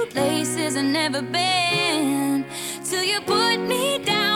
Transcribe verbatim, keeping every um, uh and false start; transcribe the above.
places I've never been, till you put me down.